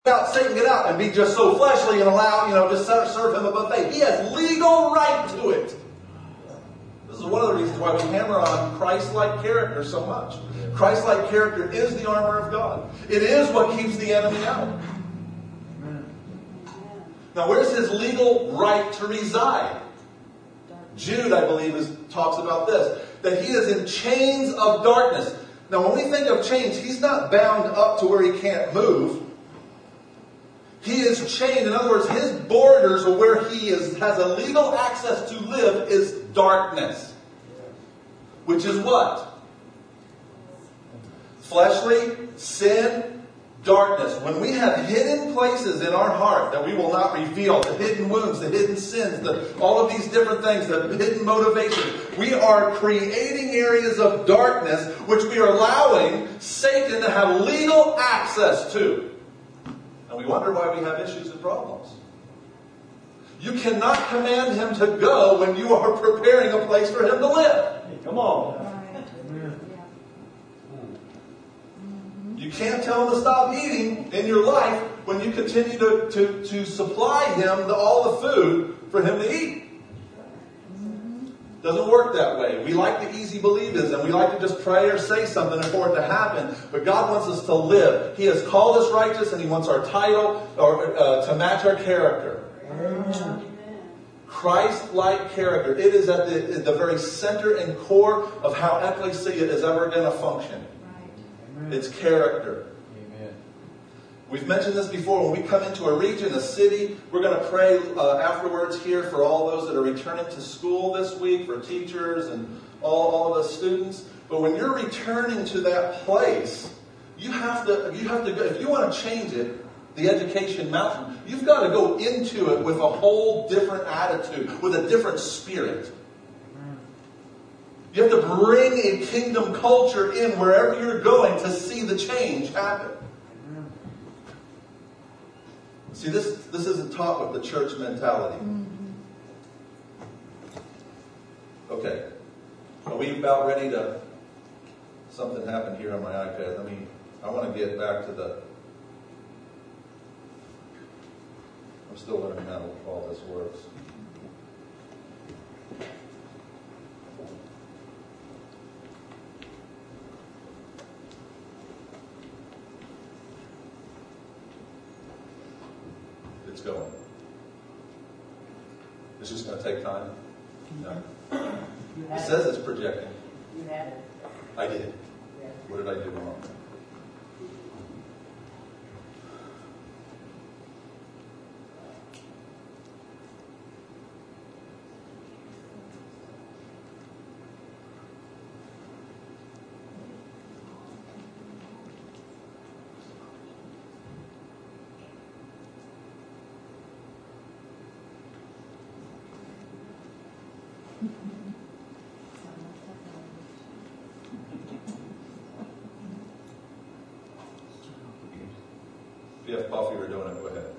out, Satan, get out, and be just so fleshly and allow, just serve him a buffet. He has legal right to it. This is one of the reasons why we hammer on Christ-like character so much. Christ-like character is the armor of God. It is what keeps the enemy out. Now, where's his legal right to reside? Jude, I believe, talks about this. That he is in chains of darkness. Now, when we think of chains, he's not bound up to where he can't move. He is chained. In other words, his borders, or where he has a legal access to live, is darkness. Which is what? Fleshly, sin, darkness. When we have hidden places in our heart that we will not reveal, the hidden wounds, the hidden sins, all of these different things, the hidden motivation, we are creating areas of darkness which we are allowing Satan to have legal access to. And we wonder why we have issues and problems. You cannot command him to go when you are preparing a place for him to live. Hey, come on. You can't tell him to stop eating in your life when you continue to supply him all the food for him to eat. Doesn't work that way. We like the easy believers, and we like to just pray or say something for it to happen. But God wants us to live. He has called us righteous, and He wants our title to match our character. Amen. Christ-like character. It is at the very center and core of how ecclesia is ever going to function. Right. It's character. We've mentioned this before. When we come into a region, a city, we're going to pray afterwards here for all those that are returning to school this week, for teachers and all of the students. But when you're returning to that place, you have to go. If you want to change it, the education mountain, you've got to go into it with a whole different attitude, with a different spirit. You have to bring a kingdom culture in wherever you're going to see the change happen. See, this isn't taught with the church mentality. Okay. Are we about ready to... Something happened here on my iPad. I want to get back to the... I'm still learning how all this works. It's going. It's just going to take time. No. It says it's projecting. You had it. I did. Yeah. What did I do wrong? If you have coffee or donut, go ahead.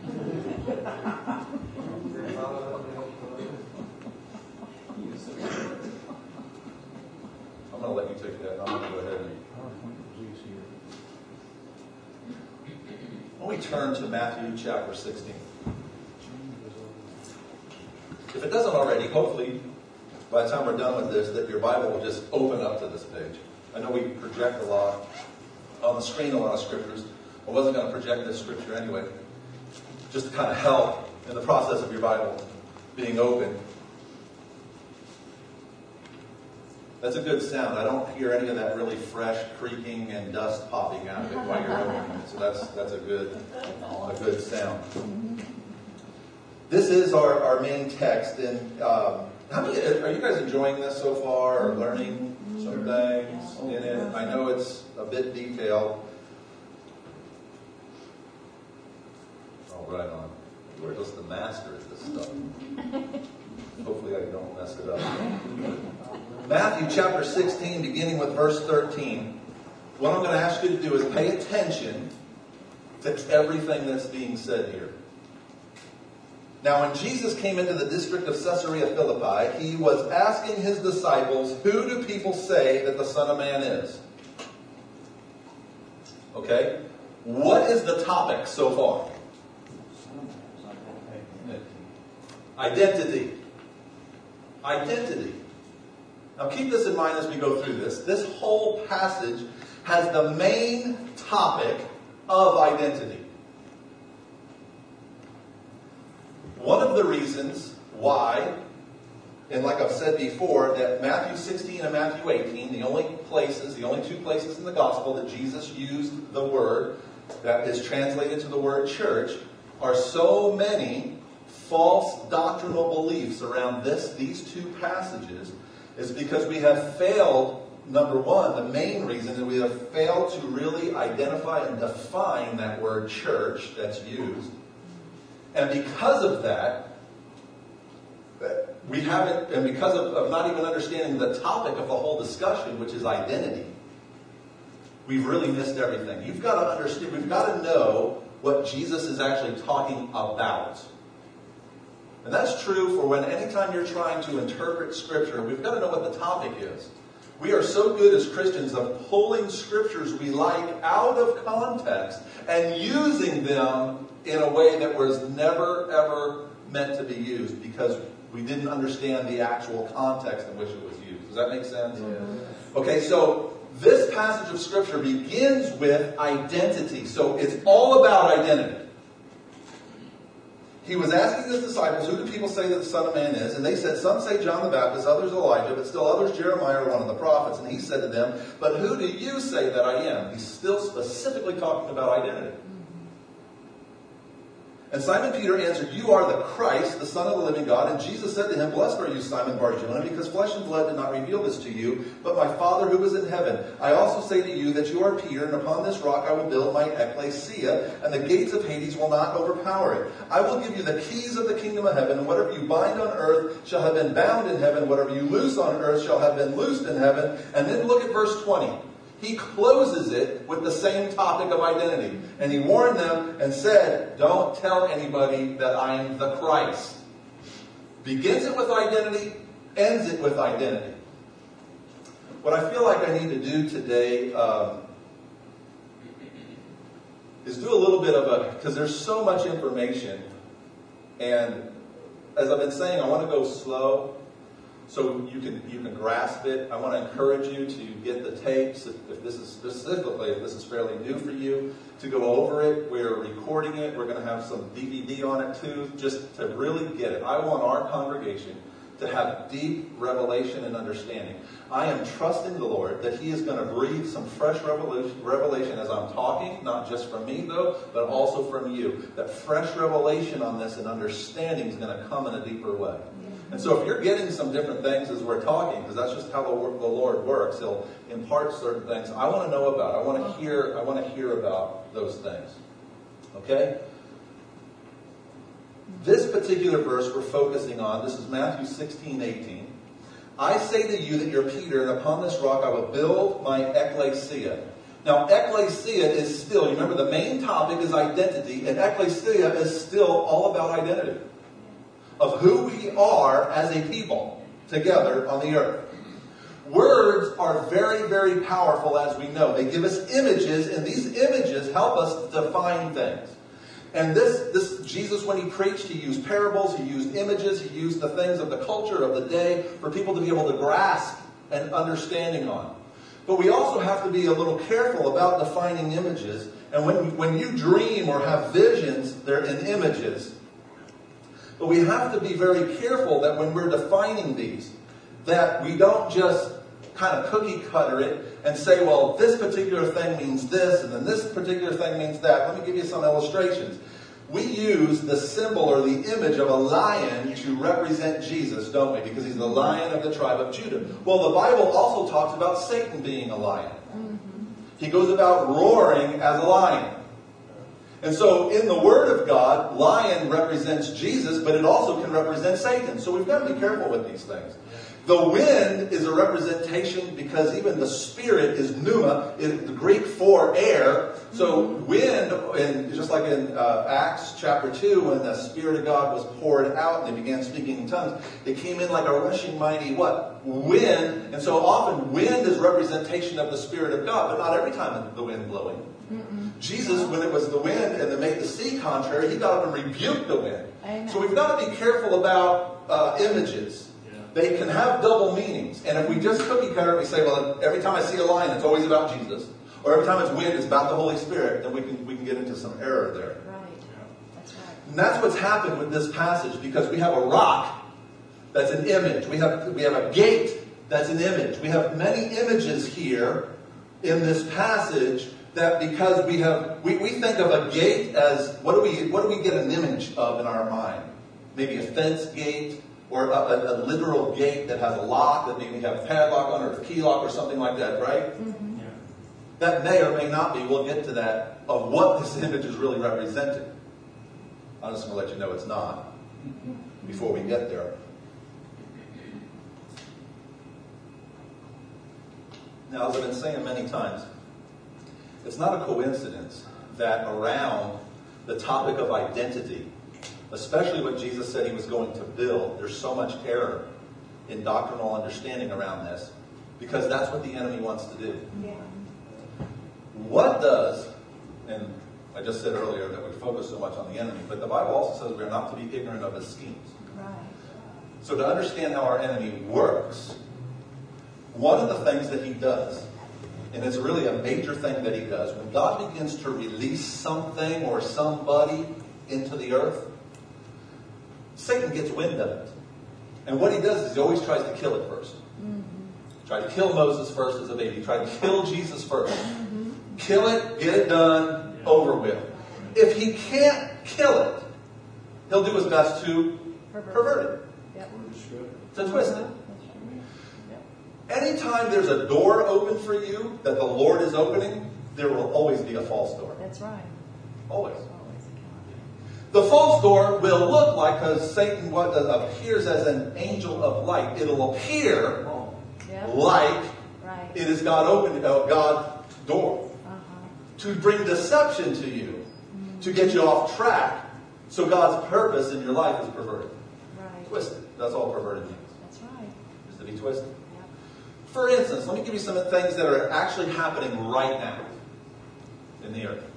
I'm going to let you take that. I'm going to go ahead and... When we turn to Matthew chapter 16. If it doesn't already, hopefully, by the time we're done with this, that your Bible will just open up to this page. I know we project a lot on the screen, a lot of scriptures. I wasn't going to project this scripture anyway, just to kind of help in the process of your Bible being open. That's a good sound. I don't hear any of that really fresh creaking and dust popping out of it while you're opening it. So that's a good sound. This is our main text. And how many are you guys enjoying this so far, or learning some things in it? I know it's a bit detailed. Oh, right on. You're just the master at this stuff. Hopefully I don't mess it up. Matthew chapter 16, beginning with verse 13. What I'm going to ask you to do is pay attention to everything that's being said here. Now, when Jesus came into the district of Caesarea Philippi, he was asking his disciples, "Who do people say that the Son of Man is?" Okay? What is the topic so far? Identity. Identity. Now keep this in mind as we go through this. This whole passage has the main topic of identity. One of the reasons why, and like I've said before, that Matthew 16 and Matthew 18, the only two places in the gospel that Jesus used the word that is translated to the word church, are so many false doctrinal beliefs around these two passages, is because we have failed. Number one, the main reason is we have failed to really identify and define that word church that's used. And because of that, we haven't, and because of not even understanding the topic of the whole discussion, which is identity, we've really missed everything. You've got to understand, we've got to know what Jesus is actually talking about. And that's true for anytime you're trying to interpret Scripture, we've got to know what the topic is. We are so good as Christians of pulling scriptures we like out of context and using them in a way that was never, ever meant to be used because we didn't understand the actual context in which it was used. Does that make sense? Yeah. Okay, so this passage of Scripture begins with identity. So it's all about identity. He was asking his disciples, who do people say that the Son of Man is? And they said, some say John the Baptist, others Elijah, but still others Jeremiah or one of the prophets. And he said to them, but who do you say that I am? He's still specifically talking about identity. And Simon Peter answered, you are the Christ, the Son of the living God. And Jesus said to him, blessed are you, Simon Bar-Jonah, because flesh and blood did not reveal this to you, but my Father who is in heaven. I also say to you that you are Peter, and upon this rock I will build my ecclesia, and the gates of Hades will not overpower it. I will give you the keys of the kingdom of heaven, and whatever you bind on earth shall have been bound in heaven, whatever you loose on earth shall have been loosed in heaven. And then look at verse 20. He closes it with the same topic of identity. And he warned them and said, don't tell anybody that I am the Christ. Begins it with identity, ends it with identity. What I feel like I need to do today is do a little bit of because there's so much information. And as I've been saying, I want to go slow. So you can grasp it. I want to encourage you to get the tapes, if this is fairly new for you, to go over it. We're recording it. We're going to have some DVD on it too, just to really get it. I want our congregation to have deep revelation and understanding. I am trusting the Lord that He is going to breathe some fresh revelation as I'm talking, not just from me though, but also from you. That fresh revelation on this and understanding is going to come in a deeper way. And so if you're getting some different things as we're talking, because that's just how the Lord works, He'll impart certain things I want to know about. I want to hear about those things. Okay? This particular verse we're focusing on, this is Matthew 16:18. I say to you that you're Peter, and upon this rock I will build my ecclesia. Now, ecclesia is still, you remember the main topic is identity, and ecclesia is still all about identity. Of who we are as a people together on the earth. Words are very, very powerful, as we know. They give us images, and these images help us define things. And this Jesus, when He preached, He used parables, He used images, He used the things of the culture of the day for people to be able to grasp and understanding on. But we also have to be a little careful about defining images. And when you dream or have visions, they're in images. But we have to be very careful that when we're defining these, that we don't just kind of cookie cutter it and say, well, this particular thing means this, and then this particular thing means that. Let me give you some illustrations. We use the symbol or the image of a lion to represent Jesus, don't we? Because He's the Lion of the tribe of Judah. Well, the Bible also talks about Satan being a lion. He goes about roaring as a lion. And so in the Word of God, lion represents Jesus, but it also can represent Satan. So we've got to be careful with these things. The wind is a representation because even the Spirit is pneuma, the Greek for air. So wind, and just like in Acts chapter 2, when the Spirit of God was poured out and they began speaking in tongues, it came in like a rushing mighty what? Wind. And so often wind is representation of the Spirit of God, but not every time the wind blowing. Jesus, when it was the wind and it made the sea contrary, he got up and rebuked the wind. Amen. So we've got to be careful about images. They can have double meanings. And if we just cookie cutter and we say, well, every time I see a lion, it's always about Jesus, or every time it's wind, it's about the Holy Spirit, then we can get into some error there. Right. That's right. And that's what's happened with this passage, because we have a rock that's an image. We have a gate that's an image. We have many images here in this passage that, because we think of a gate as, what do we get an image of in our mind? Maybe a fence gate, or a literal gate that has a lock that maybe have a padlock on it, or a key lock or something like that, right? Mm-hmm. Yeah. That may or may not be, we'll get to that, of what this image is really representing. I'm just going to let you know it's not before we get there. Now, as I've been saying many times, it's not a coincidence that around the topic of identity, especially what Jesus said he was going to build, there's so much error in doctrinal understanding around this, because that's what the enemy wants to do. Yeah. What does, and I just said earlier that we focus so much on the enemy, but the Bible also says we are not to be ignorant of his schemes. Right. So to understand how our enemy works, one of the things that he does, and it's really a major thing that he does, when God begins to release something or somebody into the earth, Satan gets wind of it. And what he does is he always tries to kill it first. Mm-hmm. Tried to kill Moses first as a baby. He tried to kill Jesus first. Kill it, get it done, over with. If he can't kill it, he'll do his best to pervert it, Yep. to twist it. Anytime there's a door open for you that the Lord is opening, there will always be a false door. That's right. Always. Always a The false door will look like, because Satan appears as an angel of light, it'll appear Yep. like Right. it is God's door Uh-huh. to bring deception to you, to get you off track, so God's purpose in your life is perverted. Right. Twisted. That's all perverted means, That's right. is to be twisted. Yep. For instance, let me give you some things that are actually happening right now in the earth.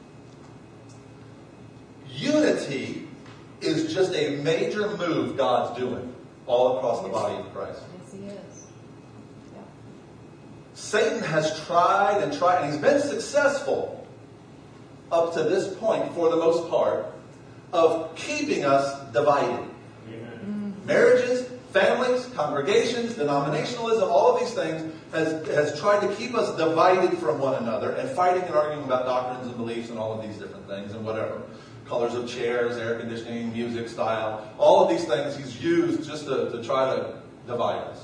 Unity is just a major move God's doing all across the body of Christ. Yes, he is. Yep. Satan has tried, and he's been successful up to this point, for the most part, of keeping us divided. Marriages, families, congregations, denominationalism, all of these things has tried to keep us divided from one another and fighting and arguing about doctrines and beliefs and all of these different things and whatever. Colors of chairs, air conditioning, music style, all of these things he's used just to try to divide us.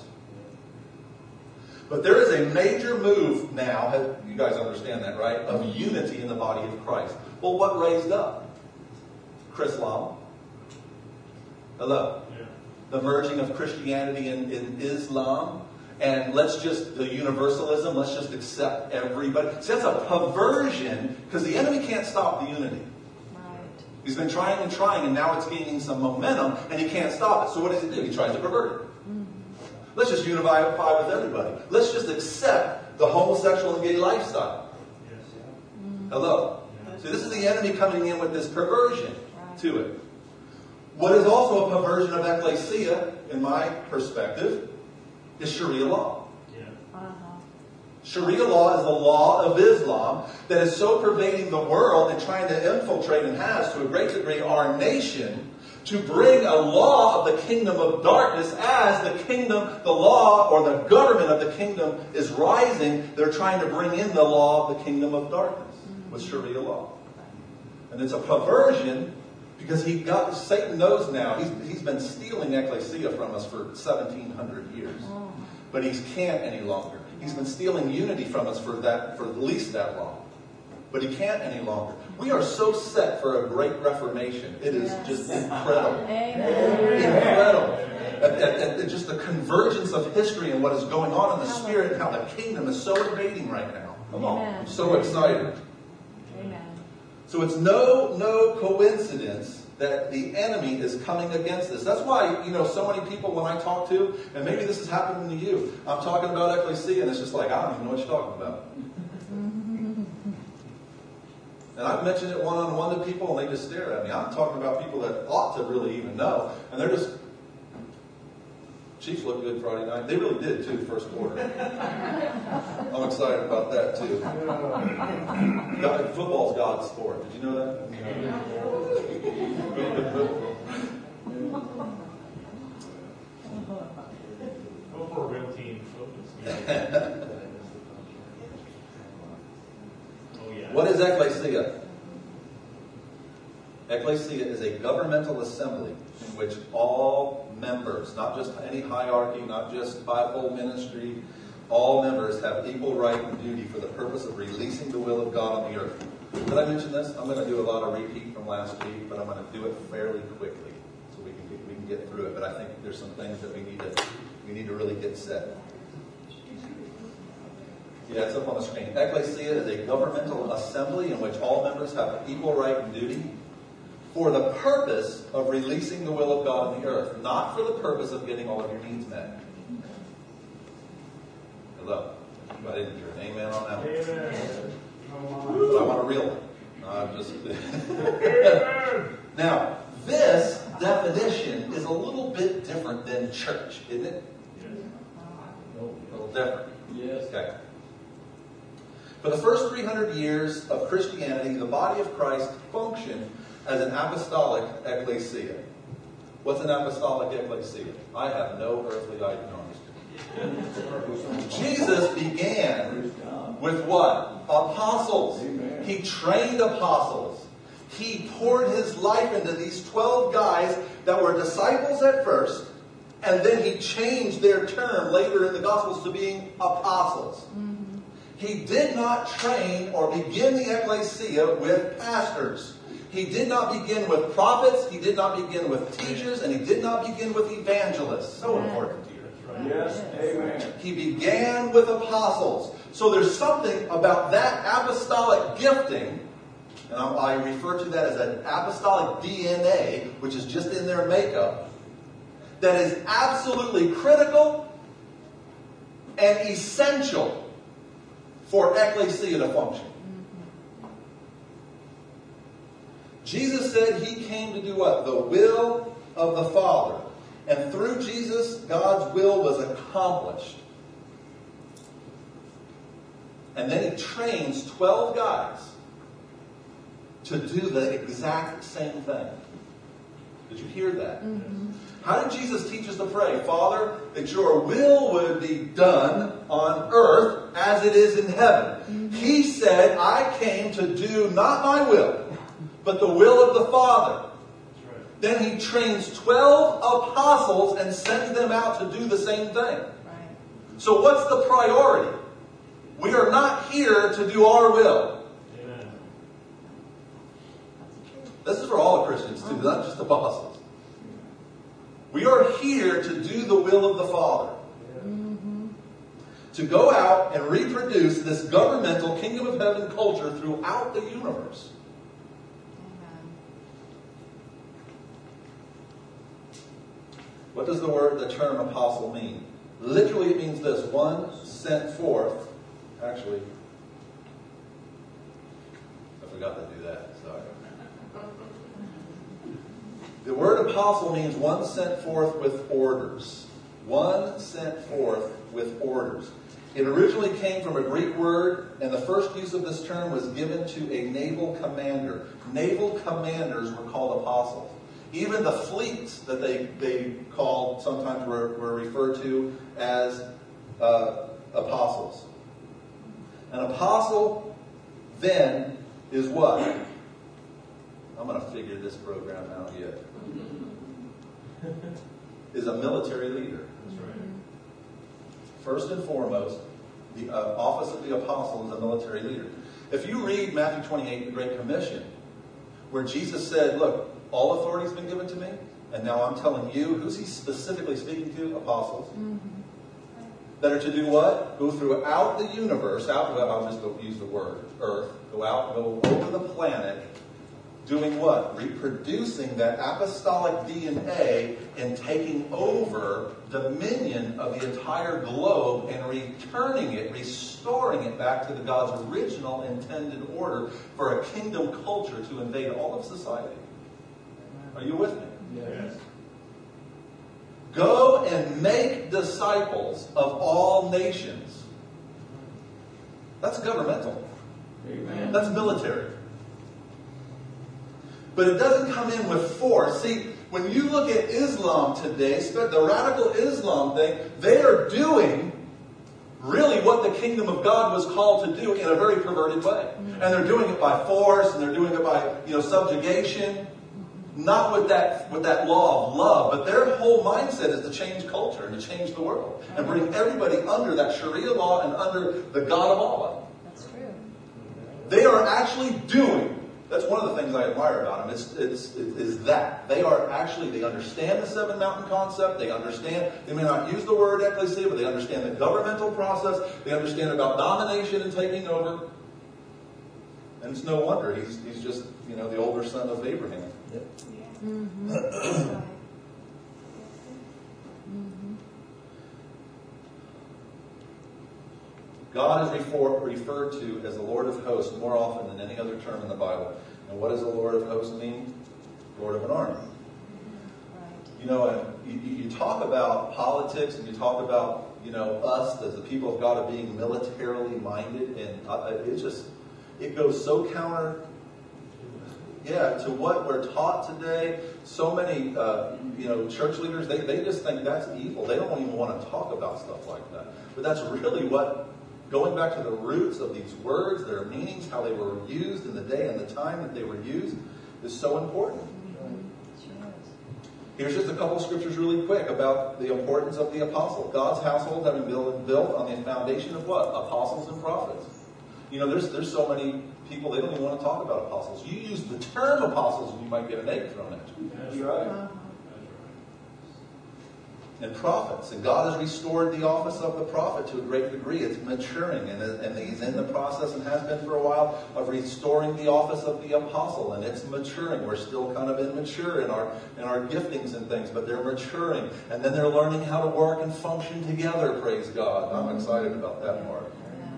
But there is a major move now, you guys understand that, right, of unity in the body of Christ. Well, what raised up? Chrislam. Hello. The merging of Christianity and Islam, and the universalism, let's just accept everybody. See, that's a perversion, because the enemy can't stop the unity. Right. He's been trying, and now it's gaining some momentum, and he can't stop it. So what does he do? He tries to pervert it. Let's just unify with everybody. Let's just accept the homosexual and gay lifestyle. Hello. See, this is the enemy coming in with this perversion to it. What is also a perversion of ecclesia, in my perspective, is Sharia law. Uh-huh. Sharia law is the law of Islam that is so pervading the world and trying to infiltrate, and has to a great degree, our nation, to bring a law of the kingdom of darkness. As the law or the government of the kingdom is rising, they're trying to bring in the law of the kingdom of darkness with Sharia law. And it's a perversion, because Satan knows now, he's been stealing ecclesia from us for 1,700 years. But he can't any longer. He's been stealing unity from us for at least that long. But he can't any longer. We are so set for a great reformation. It is just incredible. Amen. Incredible. And just the convergence of history and what is going on in the Spirit, and how the kingdom is so invading right now. Come on. I'm so excited. Amen. So it's no coincidence that the enemy is coming against this. That's why, so many people when I talk to, and maybe this is happening to you, I'm talking about ecclesia, and it's just like, I don't even know what you're talking about. And I've mentioned it one-on-one to people, and they just stare at me. I'm talking about people that ought to really even know, and they're just... Chiefs looked good Friday night. They really did, too, first quarter. I'm excited about that, too. Football's God's sport. Did you know that? Go for a real team. Oh, yeah. What is ecclesia? Ecclesia is a governmental assembly in which all members, not just any hierarchy, not just fivefold ministry, all members have equal right and duty for the purpose of releasing the will of God on the earth. Did I mention this? I'm going to do a lot of repeat from last week, but I'm going to do it fairly quickly so we can get through it. But I think there's some things that we need to really get set. Yeah, it's up on the screen. Ecclesia is a governmental assembly in which all members have equal right and duty for the purpose of releasing the will of God on the earth, not for the purpose of getting all of your needs met. Hello? I didn't hear an amen on that one. Amen. But I want a real one. I'm just... Now, this definition is a little bit different than church, isn't it? Yes. A little different. Yes. Okay. For the first 300 years of Christianity, the body of Christ functioned as an apostolic ecclesia. What's an apostolic ecclesia? I have no earthly idea. Jesus began with what? Apostles. He trained apostles. He poured his life into these 12 guys that were disciples at first, and then he changed their term later in the Gospels to being apostles. He did not train or begin the ecclesia with pastors. He did not begin with prophets. He did not begin with teachers. And he did not begin with evangelists. So important here. Yes. Amen. He began with apostles. So there's something about that apostolic gifting, and I refer to that as an apostolic DNA, which is just in their makeup, that is absolutely critical and essential for ecclesia to function. Jesus said he came to do what? The will of the Father. And through Jesus, God's will was accomplished. And then he trains 12 guys to do the exact same thing. Did you hear that? How did Jesus teach us to pray? Father, that your will would be done on earth as it is in heaven. He said, I came to do not my will, but the will of the Father. Right. Then he trains 12 apostles and sends them out to do the same thing. Right. So what's the priority? We are not here to do our will. Amen. This is for all Christians too, not just apostles. We are here to do the will of the Father. To go out and reproduce this governmental kingdom of heaven culture throughout the universe. What does the term apostle mean? Literally it means this: one sent forth. Actually, I forgot to do that. Sorry. The word apostle means one sent forth with orders. One sent forth with orders. It originally came from a Greek word, and the first use of this term was given to a naval commander. Naval commanders were called apostles. Even the fleets that they called sometimes were referred to as apostles. An apostle then is what? I'm going to figure this program out yet. Is a military leader. That's right. First and foremost, the office of the apostle is a military leader. If you read Matthew 28, the Great Commission, where Jesus said, look, all authority has been given to me, and now I'm telling you, who's he specifically speaking to? Apostles. That are to do what? Go throughout the universe, I'll just use the word, earth, go out, go over the planet, doing what? Reproducing that apostolic DNA and taking over dominion of the entire globe and returning it, restoring it back to God's original intended order for a kingdom culture to invade all of society. Are you with me? Yes. Go and make disciples of all nations. That's governmental. Amen. That's military. But it doesn't come in with force. See, when you look at Islam today, the radical Islam thing, they are doing really what the kingdom of God was called to do in a very perverted way. And they're doing it by force, and they're doing it by, subjugation. Not with that law of love, but their whole mindset is to change culture and to change the world. And bring everybody under that Sharia law and under the God of Allah. That's true. They are actually doing. That's one of the things I admire about them. Is that they are actually, they understand the seven mountain concept. They understand. They may not use the word ecclesia, but they understand the governmental process. They understand about domination and taking over. And it's no wonder he's just the older son of Abraham. Yeah. Mm-hmm. Right. God is referred to as the Lord of hosts more often than any other term in the Bible. And what does the Lord of hosts mean? Lord of an army. Right. You talk about politics and you talk about, us as the people of God of being militarily minded, and it goes so counter, to what we're taught today. So many, church leaders, they just think that's evil. They don't even want to talk about stuff like that. But that's really what, going back to the roots of these words, their meanings, how they were used in the day and the time that they were used, is so important. Here's just a couple scriptures really quick about the importance of the apostle. God's household having been built on the foundation of what? Apostles and prophets. There's so many people, they don't even want to talk about apostles. You use the term apostles and you might get an egg thrown at you. That's right. Uh-huh. And prophets. And God has restored the office of the prophet to a great degree. It's maturing, and he's in the process and has been for a while of restoring the office of the apostle, and it's maturing. We're still kind of immature in our giftings and things, but they're maturing, and then they're learning how to work and function together. Praise God. I'm excited about that part. Yeah.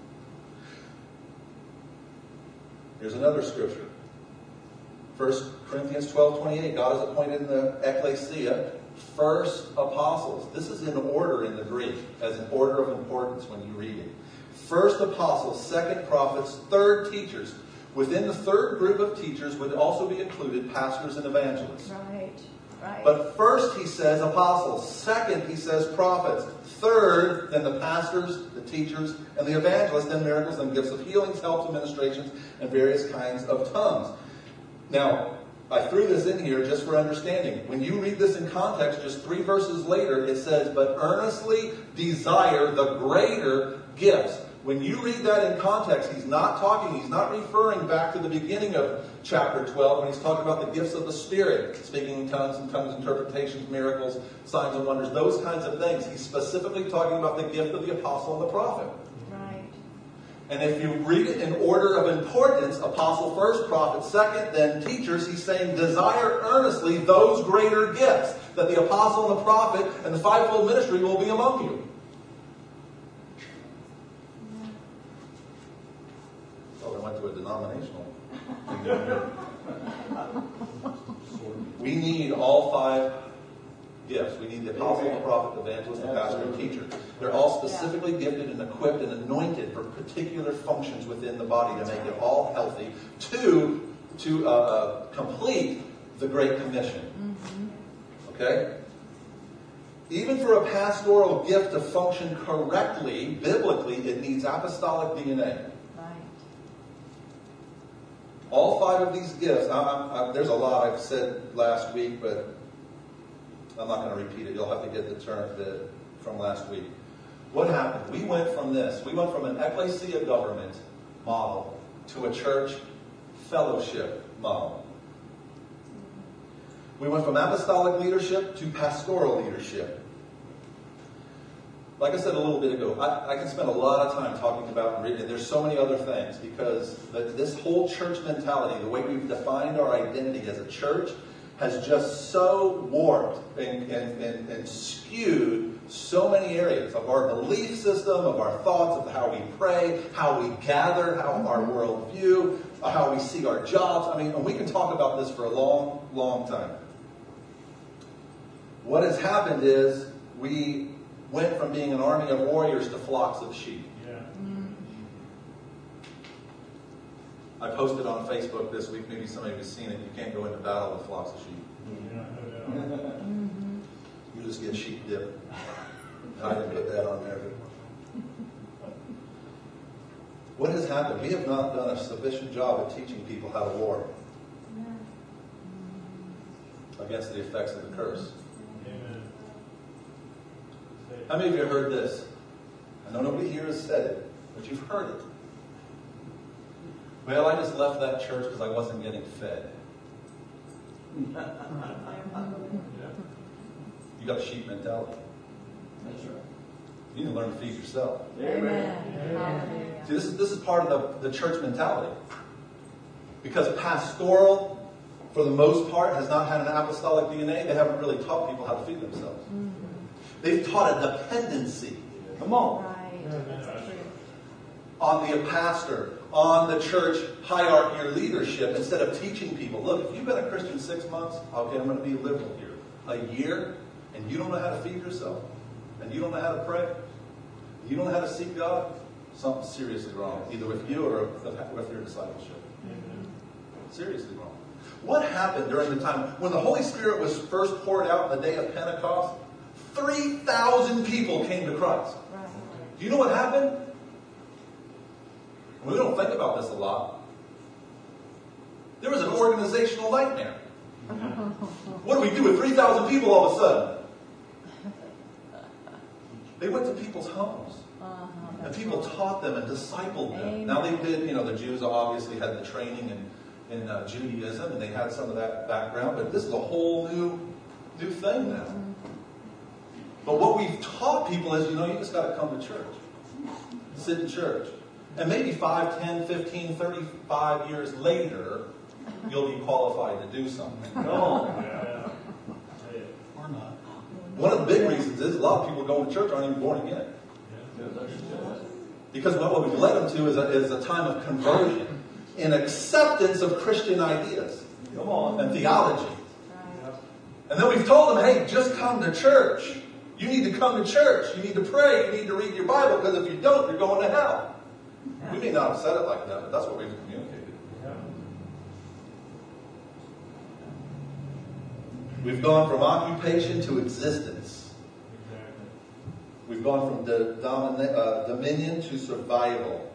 Here's another scripture. 1 Corinthians 12:28. God has appointed in the ecclesia first apostles. This is in order in the Greek, as an order of importance when you read it. First apostles, second prophets, third teachers. Within the third group of teachers would also be included pastors and evangelists. Right. But first he says apostles. Second he says prophets. Third, then the pastors, the teachers, and the evangelists, then miracles, then gifts of healings, helps, administrations, and various kinds of tongues. Now, I threw this in here just for understanding. When you read this in context, just 3 verses later, it says, but earnestly desire the greater gifts. When you read that in context, he's not referring back to the beginning of chapter 12 when he's talking about the gifts of the Spirit, speaking in tongues and tongues interpretations, miracles, signs and wonders, those kinds of things. He's specifically talking about the gift of the apostle and the prophet. And if you read it in order of importance, apostle first, prophet second, then teachers, he's saying desire earnestly those greater gifts, that the apostle and the prophet and the fivefold ministry will be among you. Well, I went to a denominational thing. We need all 5 gifts. We need the apostle, the prophet, the evangelist, the pastor, and teacher. They're all specifically gifted and equipped and anointed for particular functions within the body to make it all healthy to complete the Great Commission. Okay? Even for a pastoral gift to function correctly, biblically, it needs apostolic DNA. All 5 of these gifts, there's a lot I've said last week, but I'm not going to repeat it. You'll have to get the term from last week. What happened? We went from an ecclesia government model to a church fellowship model. We went from apostolic leadership to pastoral leadership. like I said a little bit ago, I can spend a lot of time talking about and reading, and there's so many other things, because this whole church mentality, the way we've defined our identity as a church, has just so warped and skewed so many areas of our belief system, of our thoughts, of how we pray, how we gather, how our worldview, how we see our jobs. I mean, and we can talk about this for a long, long time. What has happened is we went from being an army of warriors to flocks of sheep. Yeah. I posted on Facebook this week, maybe some of you have seen it, you can't go into battle with flocks of sheep. Yeah, no doubt. You just get sheep dip. I didn't put that on there. What has happened? We have not done a sufficient job at teaching people how to war against the effects of the curse. Amen. How many of you have heard this? I know nobody here has said it, but you've heard it. Well, I just left that church because I wasn't getting fed. Yeah. You got a sheep mentality. That's right. You need to learn to feed yourself. Amen. See, this is part of the church mentality. Because pastoral, for the most part, has not had an apostolic DNA. They haven't really taught people how to feed themselves. They've taught a dependency. Come on. Right. That's true. On the pastor, on the church hierarchy or leadership, instead of teaching people, look, if you've been a Christian 6 months, okay, I'm going to be liberal here. A year, and you don't know how to feed yourself, and you don't know how to pray, you don't know how to seek God, something's seriously wrong, either with you or with your discipleship. Amen. Seriously wrong. What happened during the time when the Holy Spirit was first poured out on the day of Pentecost? 3,000 people came to Christ. Right. Do you know what happened? We don't think about this a lot. There was an organizational nightmare. What do we do with 3,000 people all of a sudden? They went to people's homes. And people taught them and discipled them. Amen. Now they did, the Jews obviously had the training in Judaism, and they had some of that background, but this is a whole new thing now. But what we've taught people is, you just got to come to church. Sit in church. And maybe 5, 10, 15, 35 years later, you'll be qualified to do something. No. Yeah. Or not. One of the big reasons is a lot of people going to church aren't even born again. Yeah. Because what we've led them to is a time of conversion and acceptance of Christian ideas Come on. and theology. Right. And then we've told them, hey, just come to church. You need to come to church. You need to pray. You need to read your Bible, because if you don't, you're going to hell. We may not have said it like that, but that's what we've communicated. Yeah. We've gone from occupation to existence. Exactly. We've gone from dominion to survival.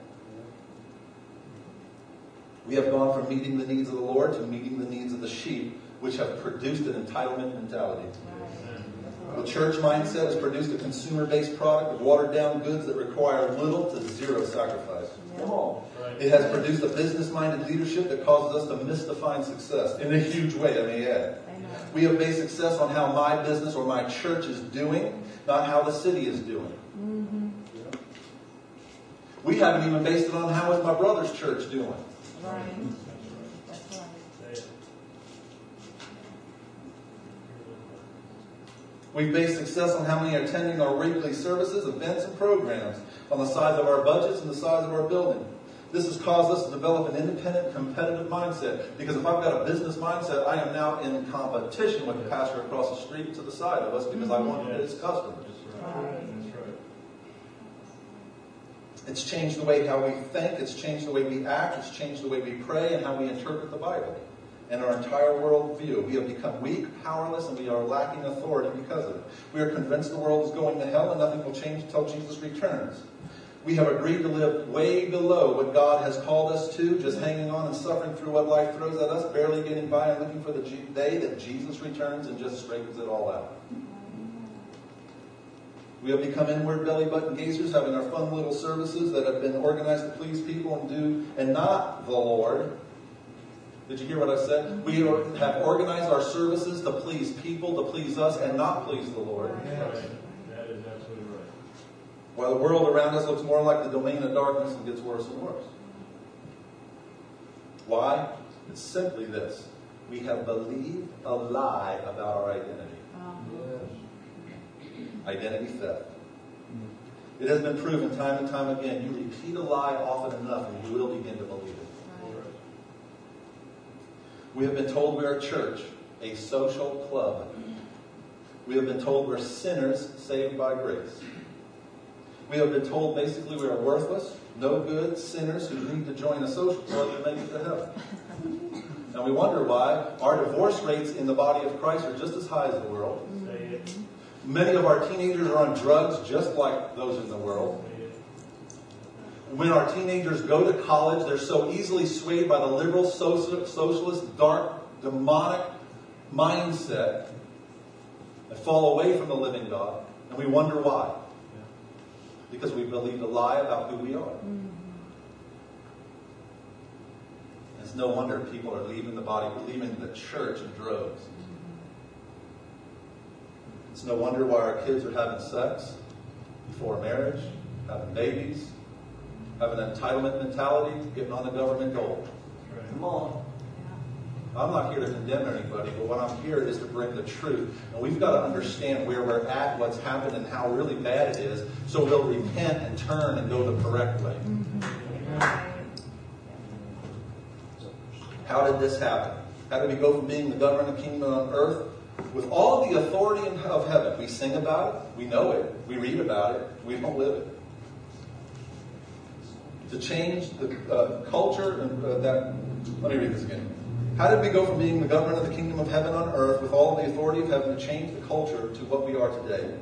We have gone from meeting the needs of the Lord to meeting the needs of the sheep, which have produced an entitlement mentality. The church mindset has produced a consumer-based product of watered-down goods that require little to zero sacrifice. Come on. Right. It has produced a business-minded leadership that causes us to miss define success in a huge way, I may add. Amen. We have based success on how my business or my church is doing, not how the city is doing. We haven't even based it on how is my brother's church doing. Right. That's right. Say it. We base success on how many are attending our weekly services, events, and programs, on the size of our budgets and the size of our building. This has caused us to develop an independent, competitive mindset. Because if I've got a business mindset, I am now in competition with the pastor across the street to the side of us, because I want his customers. That's right. That's right. It's changed the way how we think. It's changed the way we act. It's changed the way we pray and how we interpret the Bible. And our entire worldview. We have become weak, powerless, and we are lacking authority because of it. We are convinced the world is going to hell and nothing will change until Jesus returns. We have agreed to live way below what God has called us to, just hanging on and suffering through what life throws at us, barely getting by and looking for the day that Jesus returns and just straightens it all out. We have become inward belly button gazers, having our fun little services that have been organized to please people and not the Lord. Did you hear what I said? We have organized our services to please people, to please us, and not please the Lord. That's right. That is absolutely right. While the world around us looks more like the domain of darkness and gets worse and worse. Why? It's simply this. We have believed a lie about our identity. Identity theft. It has been proven time and time again. You repeat a lie often enough and you will begin to believe it. Right. We have been told we are a church, a social club. We have been told we're sinners saved by grace. We have been told basically we are worthless, no good sinners who need to join a social club to make it to heaven. And we wonder why our divorce rates in the body of Christ are just as high as the world. Say it. Many of our teenagers are on drugs just like those in the world. Say it. When our teenagers go to college, they're so easily swayed by the liberal, socialist, dark, demonic mindset and fall away from the living God. And we wonder why. Because we believed a lie about who we are. It's no wonder people are leaving the body, leaving the church in droves. It's no wonder why our kids are having sex before marriage, having babies, having an entitlement mentality, getting on the government dole. Come on. I'm not here to condemn anybody, but what I'm here is to bring the truth. And we've got to understand where we're at, what's happened, and how really bad it is, so we'll repent and turn and go the correct way. How did this happen? How did we go from being the government of kingdom on earth with all of the authority of heaven? We sing about it, we know it, we read about it, we don't live it. To change the culture and let me read this again. How did we go from being the government of the kingdom of heaven on earth with all the authority of heaven to change the culture to what we are today?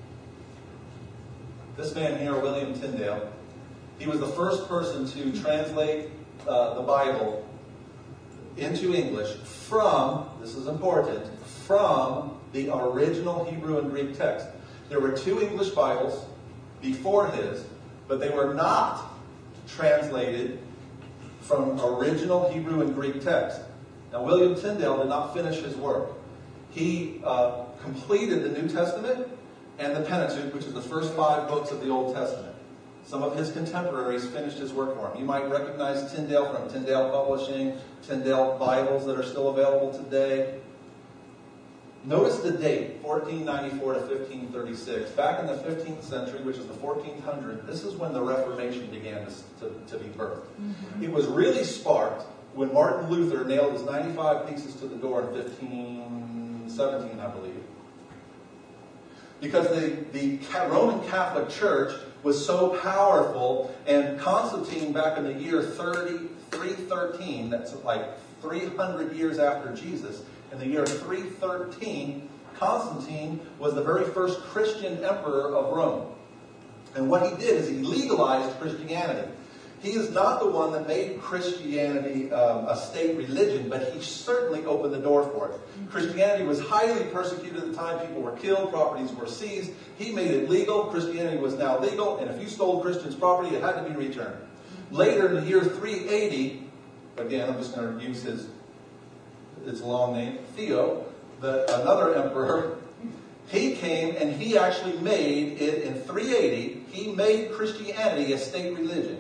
This man here, William Tyndale, he was the first person to translate the Bible into English from, this is important, from the original Hebrew and Greek text. There were 2 English Bibles before his, but they were not translated from original Hebrew and Greek text. Now, William Tyndale did not finish his work. He completed the New Testament and the Pentateuch, which is the first 5 books of the Old Testament. Some of his contemporaries finished his work for him. You might recognize Tyndale from Tyndale Publishing, Tyndale Bibles that are still available today. Notice the date, 1494 to 1536. Back in the 15th century, which is the 1400s, this is when the Reformation began to be birthed. It was really sparked when Martin Luther nailed his 95 Theses to the door in 1517, I believe. Because the Roman Catholic Church was so powerful, and Constantine back in the year 313, that's like 300 years after Jesus, in the year 313, Constantine was the very first Christian emperor of Rome. And what he did is he legalized Christianity. He is not the one that made Christianity a state religion, but he certainly opened the door for it. Christianity was highly persecuted at the time. People were killed, properties were seized. He made it legal. Christianity was now legal, and if you stole Christians' property, it had to be returned. Later, in the year 380, again, I'm just going to use his long name, Theo, another emperor, he came and he actually made it in 380, he made Christianity a state religion.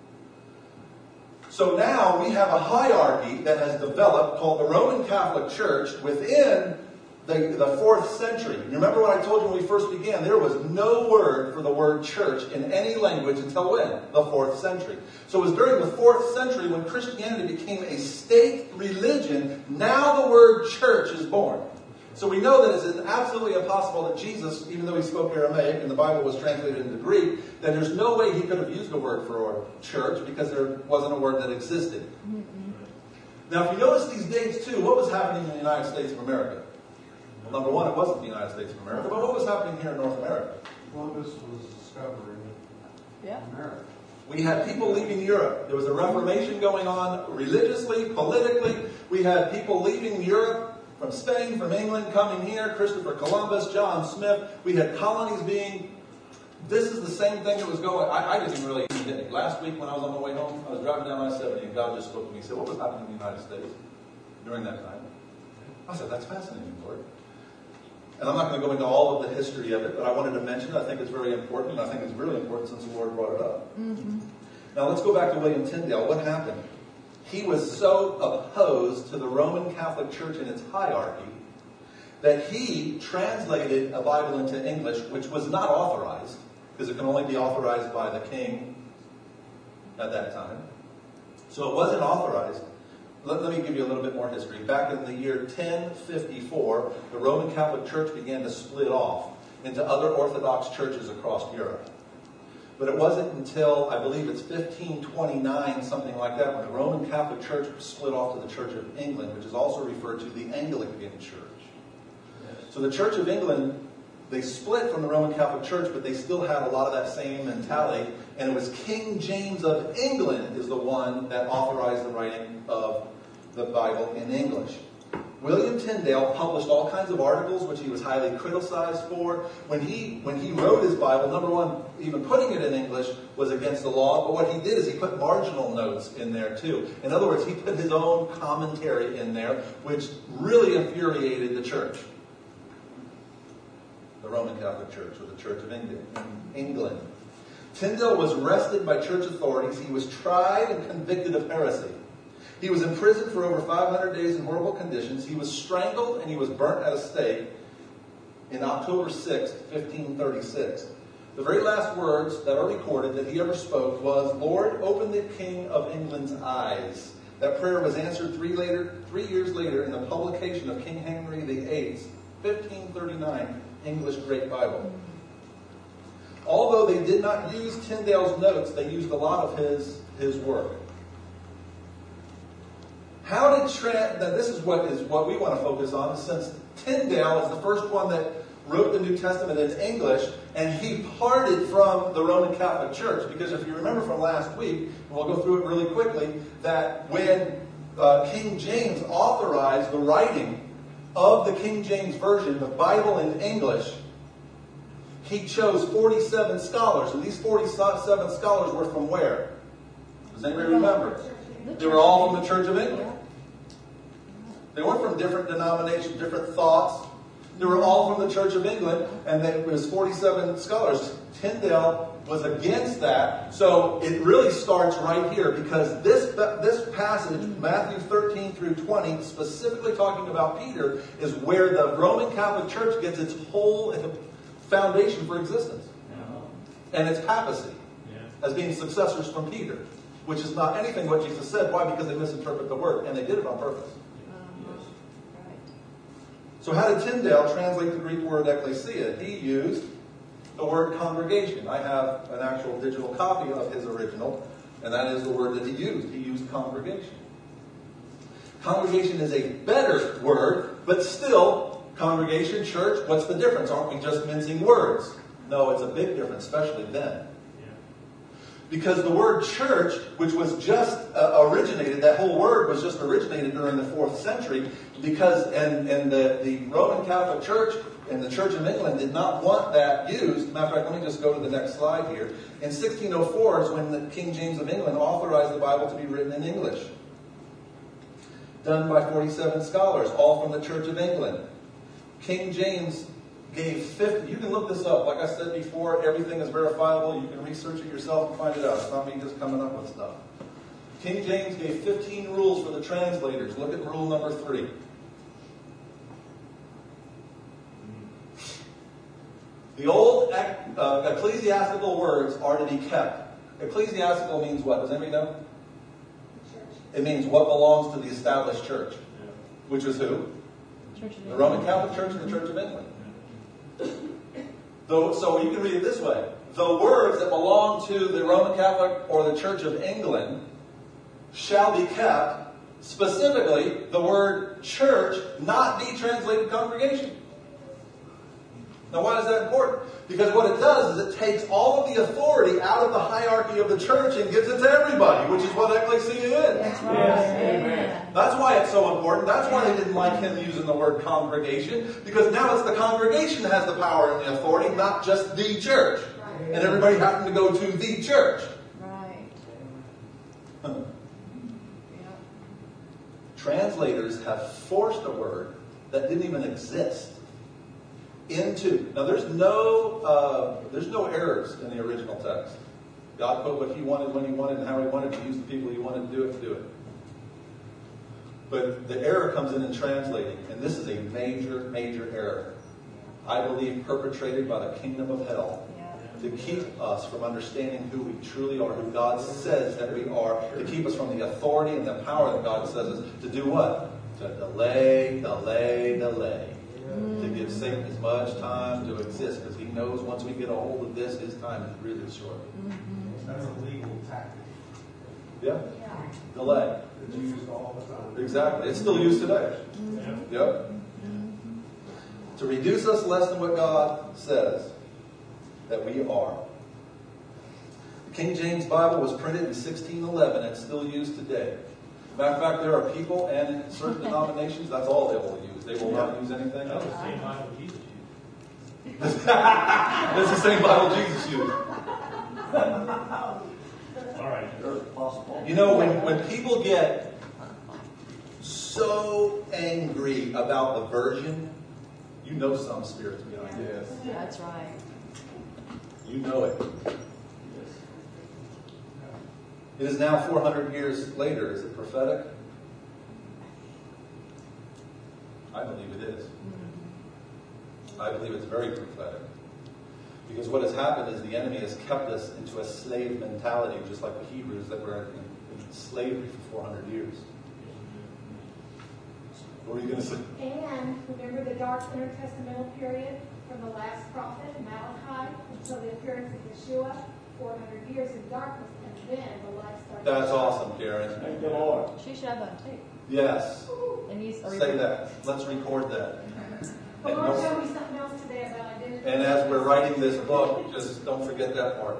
So now we have a hierarchy that has developed called the Roman Catholic Church within the 4th century. You remember what I told you when we first began? There was no word for the word church in any language until when? The 4th century. So it was during the 4th century when Christianity became a state religion. Now the word church is born. So we know that it's absolutely impossible that Jesus, even though he spoke Aramaic and the Bible was translated into Greek, that there's no way he could have used a word for church because there wasn't a word that existed. Now, if you notice these dates too, what was happening in the United States of America? Well, number one, it wasn't the United States of America, but what was happening here in North America? Columbus was discovering America. We had people leaving Europe. There was a Reformation going on religiously, politically. We had people leaving Europe from Spain, from England, coming here. Christopher Columbus, John Smith. We had colonies being... This is the same thing that was going... I didn't even really get it. Last week when I was on my way home, I was driving down I-70 and God just spoke to me. He said, what was happening in the United States during that time? I said, that's fascinating, Lord. And I'm not going to go into all of the history of it, but I wanted to mention it. I think it's very important, and I think it's really important since the Lord brought it up. Mm-hmm. Now let's go back to William Tyndale. What happened? He was so opposed to the Roman Catholic Church and its hierarchy that he translated a Bible into English, which was not authorized, because it can only be authorized by the king at that time. So it wasn't authorized. Let me give you a little bit more history. Back in the year 1054, the Roman Catholic Church began to split off into other Orthodox churches across Europe. But it wasn't until, I believe it's 1529, something like that, when the Roman Catholic Church split off to the Church of England, which is also referred to the Anglican Church. So the Church of England, they split from the Roman Catholic Church, but they still had a lot of that same mentality. And it was King James of England is the one that authorized the writing of the Bible in English. William Tyndale published all kinds of articles which he was highly criticized for. When he wrote his Bible, number one, even putting it in English was against the law. But what he did is he put marginal notes in there too. In other words, he put his own commentary in there, which really infuriated the church. The Roman Catholic Church, or the Church of England. Tyndale was arrested by church authorities. He was tried and convicted of heresy. He was imprisoned for over 500 days in horrible conditions. He was strangled and he was burnt at a stake in October 6, 1536. The very last words that are recorded that he ever spoke was, "Lord, open the King of England's eyes." That prayer was answered 3 years later in the publication of King Henry VIII's 1539 English Great Bible. Although they did not use Tyndale's notes, they used a lot of his work. How did now this is what we want to focus on, since Tyndale is the first one that wrote the New Testament in English, and he parted from the Roman Catholic Church. Because if you remember from last week, and we'll go through it really quickly, that when King James authorized the writing of the King James Version, the Bible in English, he chose 47 scholars. And these 47 scholars were from where? Does anybody remember? They were all from the Church of England. They weren't from different denominations, different thoughts. They were all from the Church of England, and there was 47 scholars. Tyndale was against that. So it really starts right here, because this passage, Matthew 13 through 20, specifically talking about Peter, is where the Roman Catholic Church gets its whole foundation for existence. And it's papacy, as being successors from Peter, which is not anything what Jesus said. Why? Because they misinterpret the word, and they did it on purpose. So how did Tyndale translate the Greek word ecclesia? He used the word congregation. I have an actual digital copy of his original, and that is the word that he used. He used congregation. Congregation is a better word, but still, congregation, church, what's the difference? Aren't we just mincing words? No, it's a big difference, especially then. Because the word church, which was just originated, that whole word was just originated during the 4th century, because and the Roman Catholic Church and the Church of England did not want that used. Matter of fact, let me just go to the next slide here. In 1604 is when the King James of England authorized the Bible to be written in English. Done by 47 scholars, all from the Church of England. King James gave 50, you can look this up. Like I said before, everything is verifiable. You can research it yourself and find it out. It's not me just coming up with stuff. King James gave 15 rules for the translators. Look at rule number 3. The old ecclesiastical words are to be kept. Ecclesiastical means what? Does anybody know? It means what belongs to the established church. Which is who? The Roman Catholic Church and the Church of England. So you can read it this way. The words that belong to the Roman Catholic or the Church of England shall be kept. Specifically, the word church not be translated congregation. Now, why is that important? Because what it does is it takes all of the authority out of the hierarchy of the church and gives it to everybody, which is what ecclesia is. That's right. Amen. That's why it's so important. That's why they didn't like him using the word congregation, because now it's the congregation that has the power and the authority, not just the church. And everybody having to go to the church. Right. Translators have forced a word that didn't even exist into. Now there's no errors in the original text. God put what he wanted when he wanted and how he wanted to use the people he wanted to do it. But the error comes in translating, and this is a major, major error. I believe perpetrated by the kingdom of hell to keep us from understanding who we truly are, who God says that we are, to keep us from the authority and the power that God says us to do what? To delay. To give Satan as much time to exist, because he knows once we get a hold of this, his time is really short. That's a legal tactic. Yeah. Delay. It's used all the time. Exactly. It's still used today. Yep. To reduce us less than what God says that we are. The King James Bible was printed in 1611 and it's still used today. Matter of fact, there are people and certain denominations, that's all they will use. They will not use anything else. That's the same Bible Jesus used. It's the same Bible Jesus used. All right. You know, when people get so angry about the version, you know some spirits behind it. Yes. That's right. You know it. It is now 400 years later. Is it prophetic? I believe it is. I believe it's very prophetic. Because what has happened is the enemy has kept us into a slave mentality, just like the Hebrews that were in slavery for 400 years. What were you going to say? And remember the dark intertestamental period from the last prophet, Malachi, until the appearance of Yeshua, 400 years in darkness, and then the light started. That's awesome, Karen. Thank the Lord. She should have that on tape. Yes. And he's Say that. Let's record that. The Lord showed me something else today about identity. And as we're writing this book, just don't forget that part.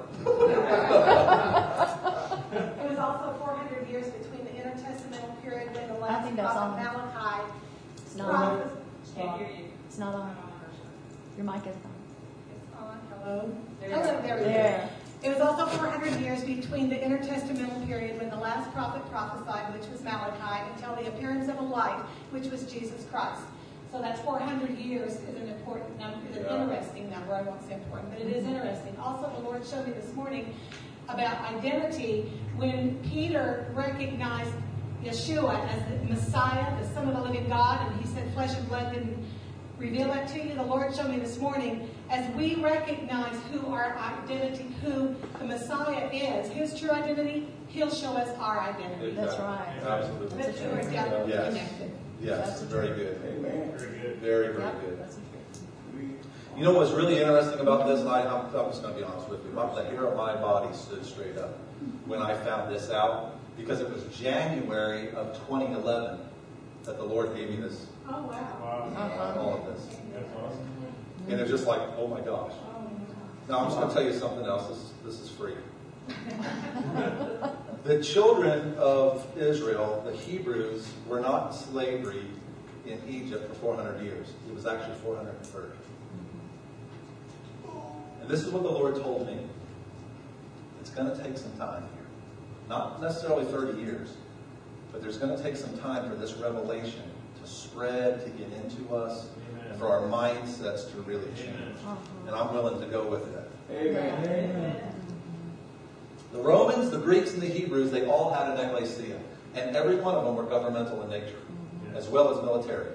It was also 400 years between the intertestamental period when the I last think that's prophet on. Malachi. It's not on. Can't hear you. It's not on. Your mic isn't on. It's on. Hello. Hello. There we go. There. It was also 400 years between the intertestamental period when the last prophet prophesied, which was Malachi, until the appearance of a light, which was Jesus Christ. So that's 400 years is an important number, is an interesting number. I won't say important, but it is interesting. Also, the Lord showed me this morning about identity when Peter recognized Yeshua as the Messiah, the Son of the living God, and he said flesh and blood didn't reveal that to you. The Lord showed me this morning, as we recognize who our identity, who the Messiah is, his true identity, he'll show us our identity. That's right. Absolutely. The two are definitely Yes. connected. Yes, very good. Amen. Very good. Very, very Yep, good. that's true. You know what's really interesting about this? I'm just going to be honest with you. The hair of my body stood straight up when I found this out, because it was January of 2011 that the Lord gave me this, Oh, wow. Wow. all of this. That's awesome. And it's just like, oh my gosh. Now I'm just going to tell you something else. This is free. The children of Israel, the Hebrews, were not in slavery in Egypt for 400 years. It was actually 430. And this is what the Lord told me. It's going to take some time here. Not necessarily 30 years, but there's going to take some time for this revelation to spread, to get into us, and for our mindsets to really change. And I'm willing to go with it. Amen. The Romans, the Greeks, and the Hebrews, they all had an ecclesia. And every one of them were governmental in nature, as well as military.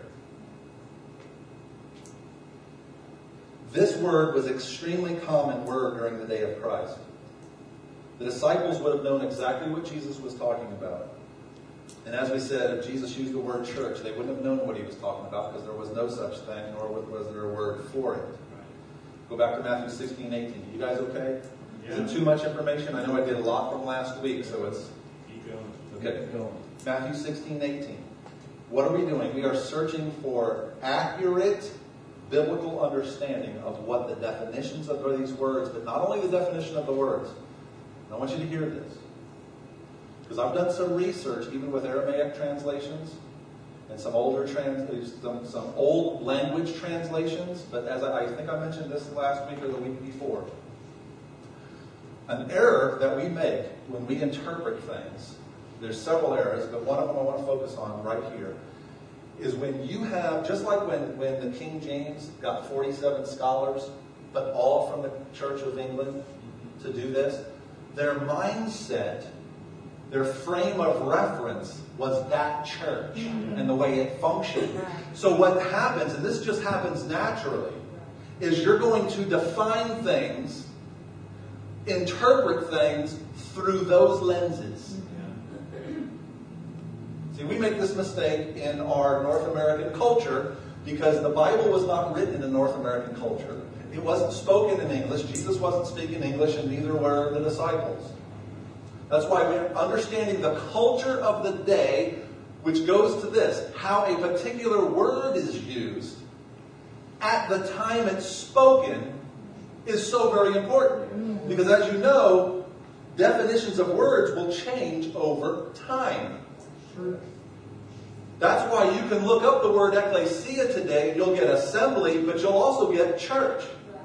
This word was an extremely common word during the day of Christ. The disciples would have known exactly what Jesus was talking about. And as we said, if Jesus used the word church, they wouldn't have known what he was talking about, because there was no such thing, nor was there a word for it. Go back to Matthew 16:18. You guys okay? Is it too much information? I know I did a lot from last week, so it's... Keep going. Okay. Matthew 16:18. What are we doing? We are searching for accurate biblical understanding of what the definitions of these words, but not only the definition of the words. I want you to hear this. Because I've done some research, even with Aramaic translations, and some older some old language translations, but as I think I mentioned this last week or the week before, an error that we make when we interpret things, there's several errors, but one of them I want to focus on right here, is when you have, just like when the King James got 47 scholars, but all from the Church of England to do this, their mindset, their frame of reference was that church and the way it functioned. So what happens, and this just happens naturally, is you're going to define things, interpret things through those lenses. See, we make this mistake in our North American culture because the Bible was not written in the North American culture. It wasn't spoken in English. Jesus wasn't speaking English, and neither were the disciples. That's why we're understanding the culture of the day, which goes to this: how a particular word is used at the time it's spoken is so very important. Because as you know, definitions of words will change over time. That's why you can look up the word ecclesia today, you'll get assembly, but you'll also get church.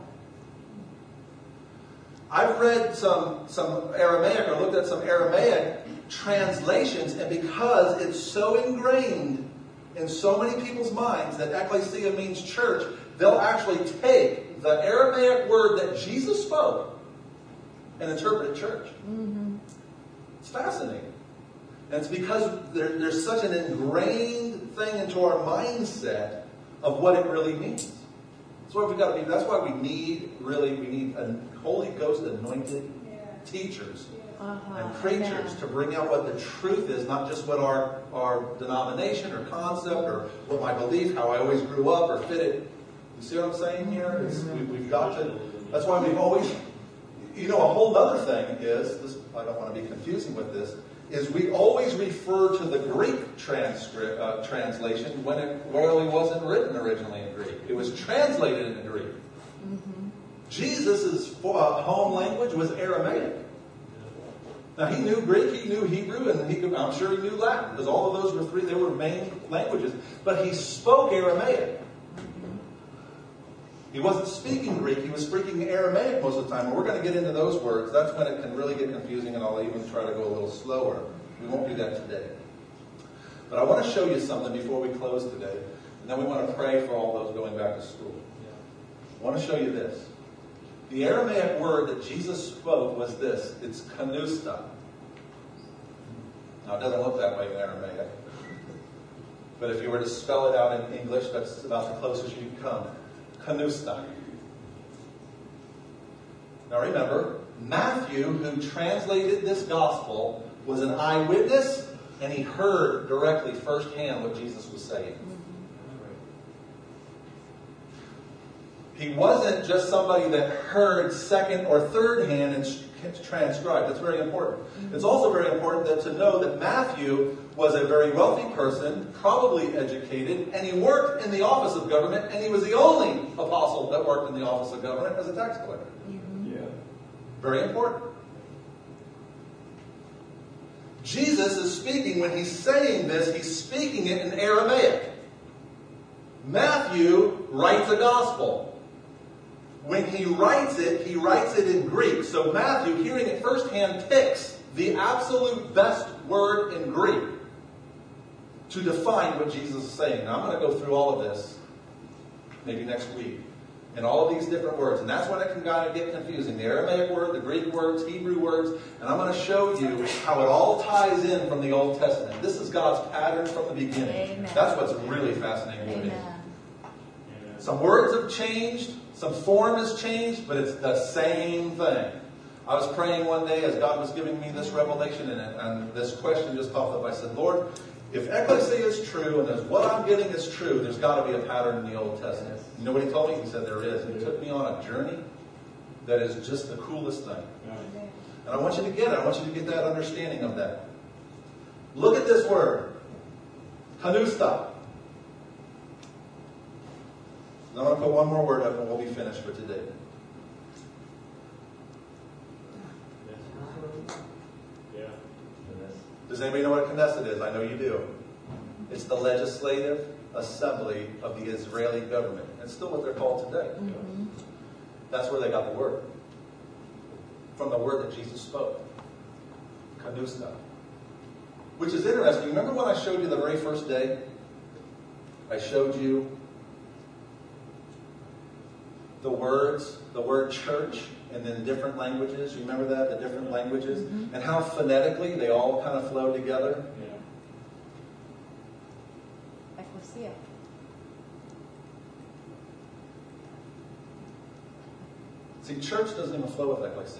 I've read some Aramaic, or looked at some Aramaic translations, and because it's so ingrained in so many people's minds that ecclesia means church, they'll actually take the Aramaic word that Jesus spoke and interpret it church. It's fascinating. And it's because there's such an ingrained thing into our mindset of what it really means. That's why we've got to be. That's why we need a Holy Ghost anointed teachers and preachers to bring out what the truth is, not just what our denomination or concept or what my belief, how I always grew up or fitted. You see what I'm saying here? We've got to. That's why we've always. A whole other thing is this. I don't want to be confusing with this. Is we always refer to the Greek translation when it really wasn't written originally in Greek. It was translated into Greek. Jesus' home language was Aramaic. Now he knew Greek, he knew Hebrew, and I'm sure he knew Latin, because all of those were they were main languages. But he spoke Aramaic. He wasn't speaking Greek, he was speaking Aramaic most of the time. And we're going to get into those words. That's when it can really get confusing, and I'll even try to go a little slower. We won't do that today. But I want to show you something before we close today. And then we want to pray for all those going back to school. I want to show you this. The Aramaic word that Jesus spoke was this. It's kanusta. Now, it doesn't look that way in Aramaic. But if you were to spell it out in English, that's about the closest you can come. Kanusta. Now remember, Matthew, who translated this gospel, was an eyewitness, and he heard directly firsthand what Jesus was saying. He wasn't just somebody that heard second or third hand and transcribed. That's very important. It's also very important to know that Matthew was a very wealthy person, probably educated, and he worked in the office of government, and he was the only apostle that worked in the office of government as a tax collector. Very important. Jesus is speaking, when he's saying this, he's speaking it in Aramaic. Matthew writes a gospel. When he writes it in Greek. So Matthew, hearing it firsthand, picks the absolute best word in Greek to define what Jesus is saying. Now I'm going to go through all of this maybe next week. And all of these different words. And that's when it can kind of get confusing. The Aramaic word, the Greek words, Hebrew words. And I'm going to show you how it all ties in from the Old Testament. This is God's pattern from the beginning. Amen. That's what's really fascinating to me. Amen. Some words have changed. Some form has changed. But it's the same thing. I was praying one day as God was giving me this revelation. And this question just popped up. I said, Lord, if ecclesia is true, and there's what I'm getting is true, there's got to be a pattern in the Old Testament. You know what he told me? He said there is. He took me on a journey that is just the coolest thing. And I want you to get it. I want you to get that understanding of that. Look at this word. Kanusta. I'm going to put one more word up and we'll be finished for today. Does anybody know what a Knesset is? I know you do. It's the legislative assembly of the Israeli government. It's still what they're called today. That's where they got the word. From the word that Jesus spoke. Kanusta. Which is interesting. Remember when I showed you the very first day? I showed you the word church, and then different languages. You remember that? The different languages? And how phonetically they all kind of flow together? Yeah. Ecclesia. See, church doesn't even flow with ecclesia.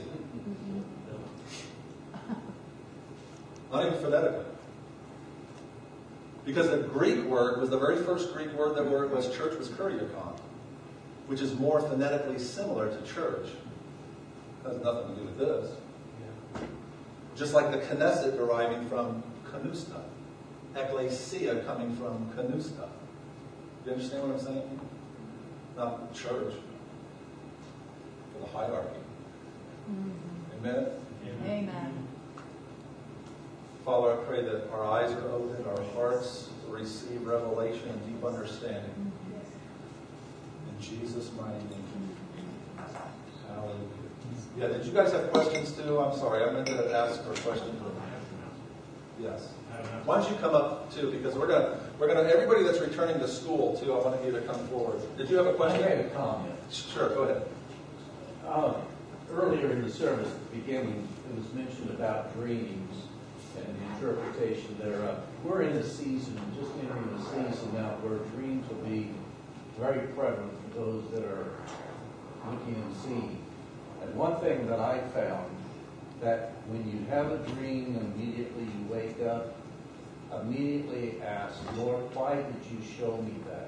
Not even phonetically. Because the Greek word was the very first Greek word that was church was kuriakon, which is more phonetically similar to church. It has nothing to do with this. Just like the Knesset deriving from kanusta. Ecclesia coming from kanusta. You understand what I'm saying? Not church. For the hierarchy. Amen? Amen. Father, I pray that our eyes are open, our hearts receive revelation and deep understanding. In Jesus' mighty name. Hallelujah. Yeah, did you guys have questions too? I'm sorry, I meant to ask for questions. Yes. Why don't you come up too? Because we're gonna everybody that's returning to school too, I want you to come forward. Did you have a question? I had a comment. Sure, go ahead. Earlier in the service, at the beginning, it was mentioned about dreams and the interpretation thereof. We're in a season, just entering a season now, where dreams will be very prevalent for those that are looking and seeing. And one thing that I found, that when you have a dream and immediately you wake up, immediately ask, Lord, why did you show me that?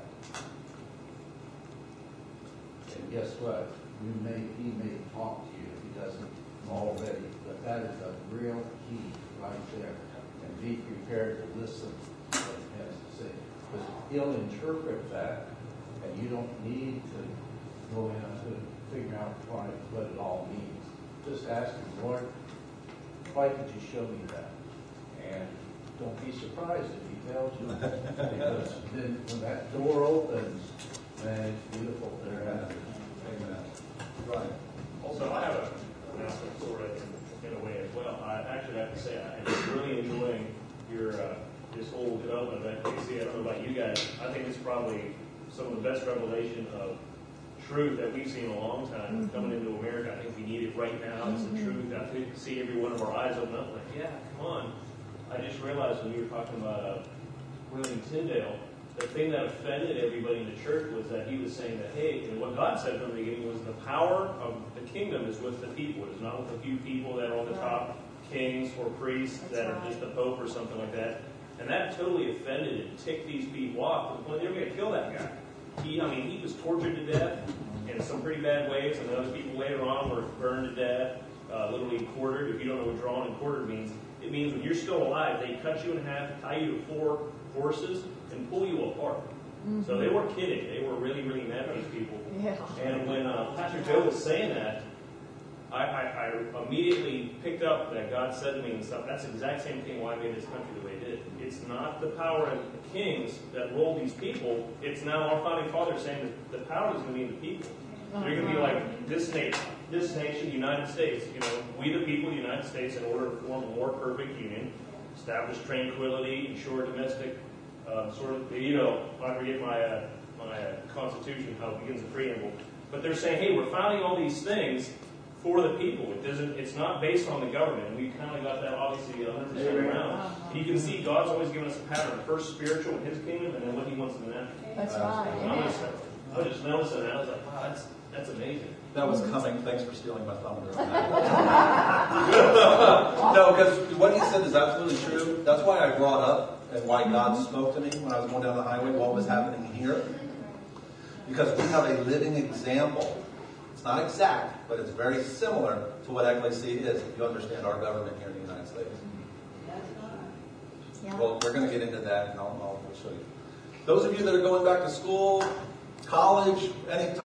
And guess what? He may talk to you if he doesn't already, but that is a real key right there. And be prepared to listen to what he has to say. Because he'll interpret that, and you don't need to go in to figure out what it all means. Just ask him, Lord, why did you show me that? And don't be surprised if he tells you. Because then when that door opens, man, it's beautiful there. Amen. Right. Also, I have an announcement sort of in a way as well. I actually have to say I'm really enjoying your this whole development of FKC. I don't know about you guys. I think it's probably some of the best revelation of truth that we've seen in a long time coming into America. I think we need it right now. It's the truth. I think see every one of our eyes open up like, yeah, come on. I just realized when you were talking about William Tyndale, the thing that offended everybody in the church was that he was saying that, hey, and what God said from the beginning was the power of the kingdom is with the people. It's not with a few people that are on the top, kings or priests that are just the pope or something like that. And that totally offended and ticked these people off to the point they were going to kill that guy. He was tortured to death in some pretty bad ways, and other people later on were burned to death, literally quartered. If you don't know what drawn and quartered means, it means when you're still alive, they cut you in half, tie you to 4 horses, and pull you apart. So they weren't kidding. They were really, really mad at these people. Yeah. And when Pastor Joe was saying that, I immediately picked up that God said to me and stuff, that's the exact same thing why I made this country the way it did. It's not the power of the kings that rule these people. It's now our founding fathers saying that the power is going to be in the people. They're going to be like this nation, United States. We the people of the United States, in order to form a more perfect union, establish tranquility, ensure domestic I forget my Constitution, how it begins the preamble. But they're saying, hey, we're founding all these things for the people. It's not based on the government. And we kind of got that obviously 100% around. You can see God's always given us a pattern. First spiritual in His kingdom, and then what He wants in the natural. That's right. Amen. I was just noticing that. I was like, wow, that's amazing. That was coming. Thanks for stealing my thunder. No, because what he said is absolutely true. That's why I brought up and why God spoke to me when I was going down the highway, what was happening here. Because we have a living example. It's not exact, but it's very similar to what ecclesia is, if you understand our government here in the United States. Yeah. Well, we're going to get into that, and I'll show you. Those of you that are going back to school, college, any